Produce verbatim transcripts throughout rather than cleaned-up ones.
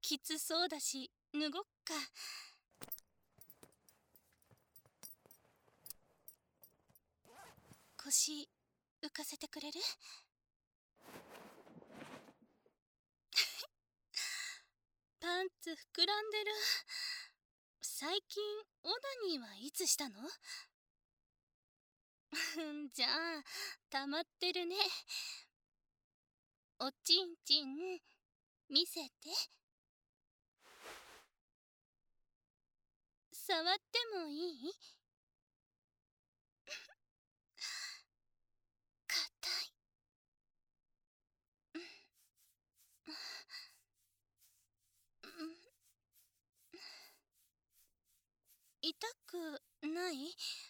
きつそうだし脱ごっか。腰浮かせてくれる？パンツ膨らんでる。最近オナニーはいつしたの？じゃあ溜まってるね。おちんちん見せて。触ってもいい？硬い。痛くない？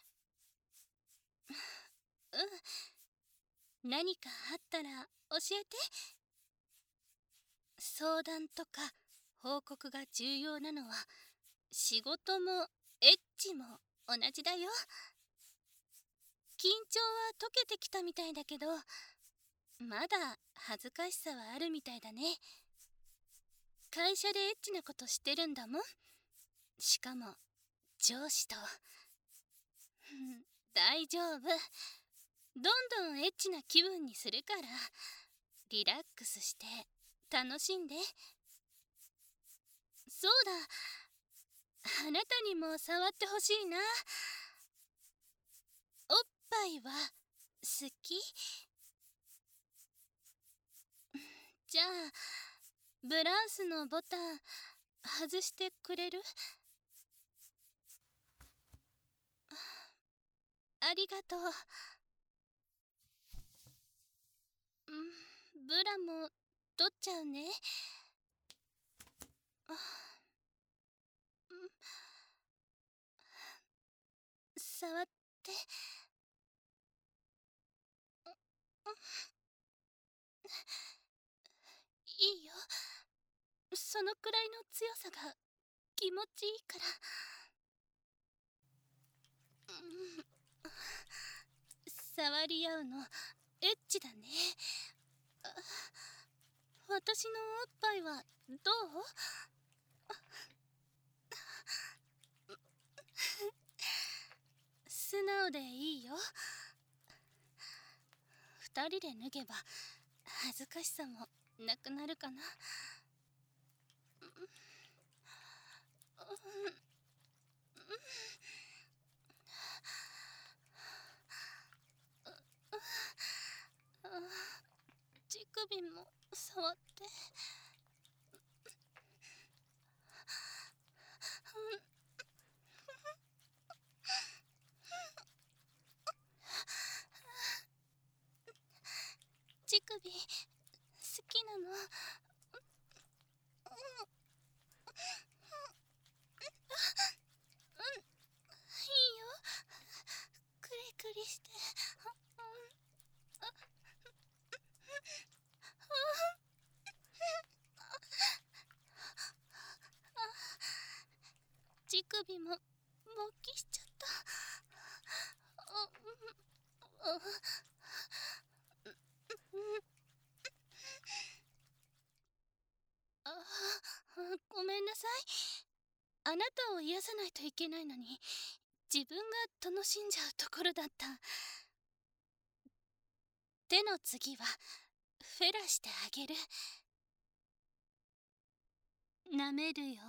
うん。何かあったら教えて。相談とか報告が重要なのは仕事もエッチも同じだよ。緊張は解けてきたみたいだけど、まだ恥ずかしさはあるみたいだね。会社でエッチなことしてるんだもん。しかも上司と。大丈夫。どんどんエッチな気分にするから、リラックスして楽しんで。そうだ、あなたにも触ってほしいな。おっぱいは好き？じゃあブラウスのボタン外してくれる？ありがとう。ブラも取っちゃうね。触って。いいよ。そのくらいの強さが気持ちいいから。触り合うのエッチだね。私のおっぱいはどう？素直でいいよ。二人で脱げば恥ずかしさもなくなるかな。乳首も触って。乳首好きなの？いいよ。クリクリして。乳首も勃起しちゃった。あ、ごめんなさい。あなたを癒さないといけないのに自分が楽しんじゃうところだった。手の次はフェラしてあげる。舐めるよ。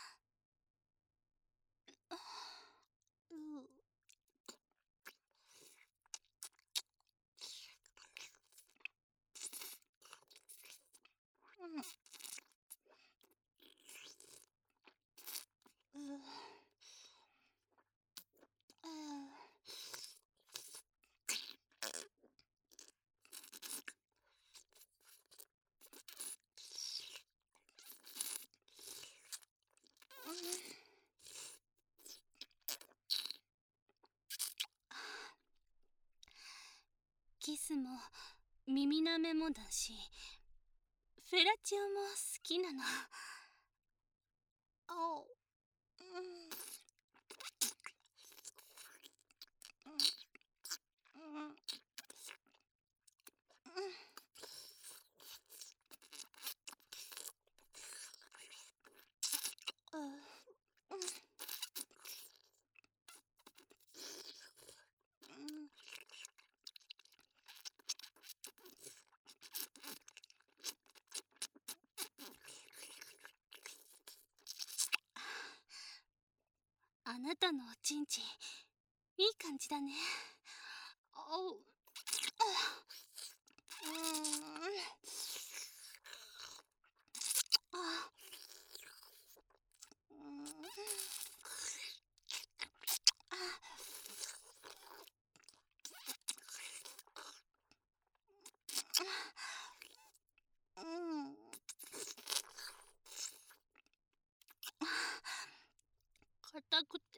キスも耳舐めもだし、フェラチオも好きなの。あ、うん。 なたのおちんちんいい感じだね。おう、うーん、あ、うーん、あ、うん、硬くて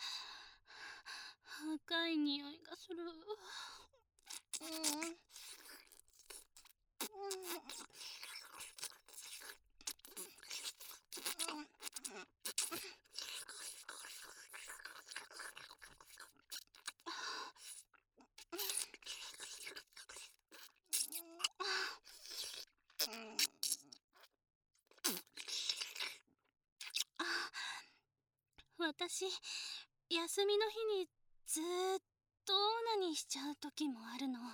深い匂いがする。うん、うん、私、休みの日にずーっとオナニーしちゃう時もあるの。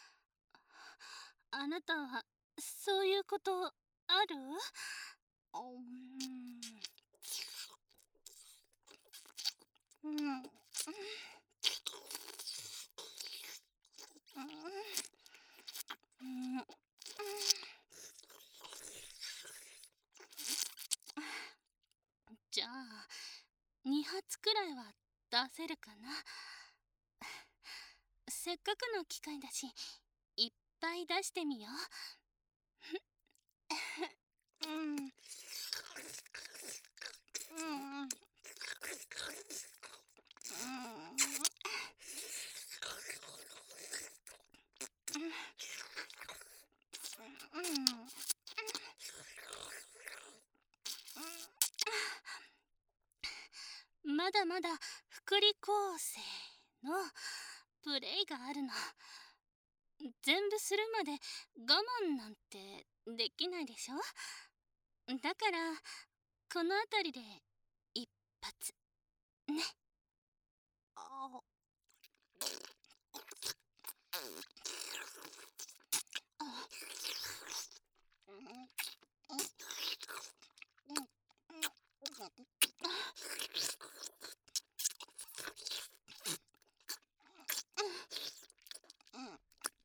あなたはそういうことある？うん、うん、うん、うん、じゃあに発くらいは出せるかな。せっかくの機会だしいっぱい出してみよう。うん、うん、うん、うん、うん、まだまだ福利厚生のプレイがあるの。全部するまで我慢なんてできないでしょ。だからこの辺りで一発ね。あ、あ、うん、うん、うん、うん、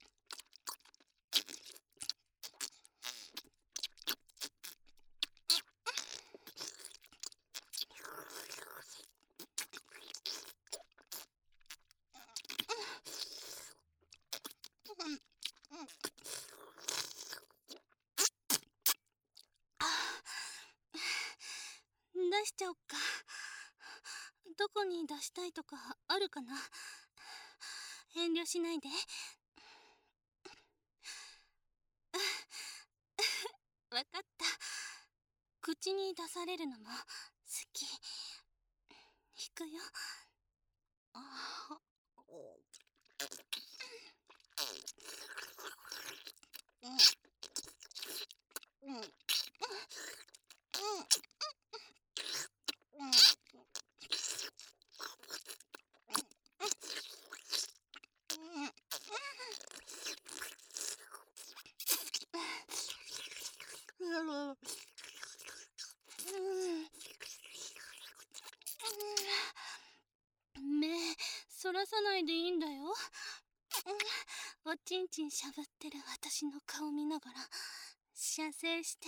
出しちゃおっか。どこに出したいとかあるかな。遠慮しないで。わかった。口に出されるのも好き。引くよ。あ、うん、うん、うん、うん、うん、目そらさないでいいんだよ。おちんちんしゃぶってる私の顔見ながら射精して。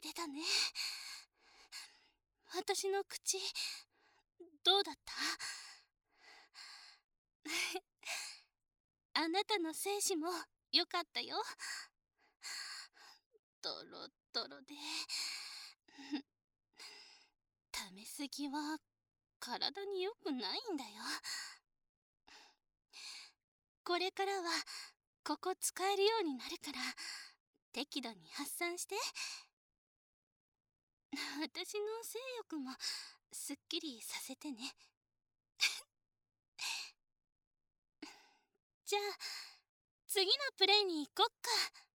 出たね。私の口どうだった？あなたの精子もよかったよ。ドロドロで食べ過ぎは体に良くないんだよ。これからはここ使えるようになるから適度に発散して。私の性欲もすっきりさせてね。じゃあ次のプレイに行こっか。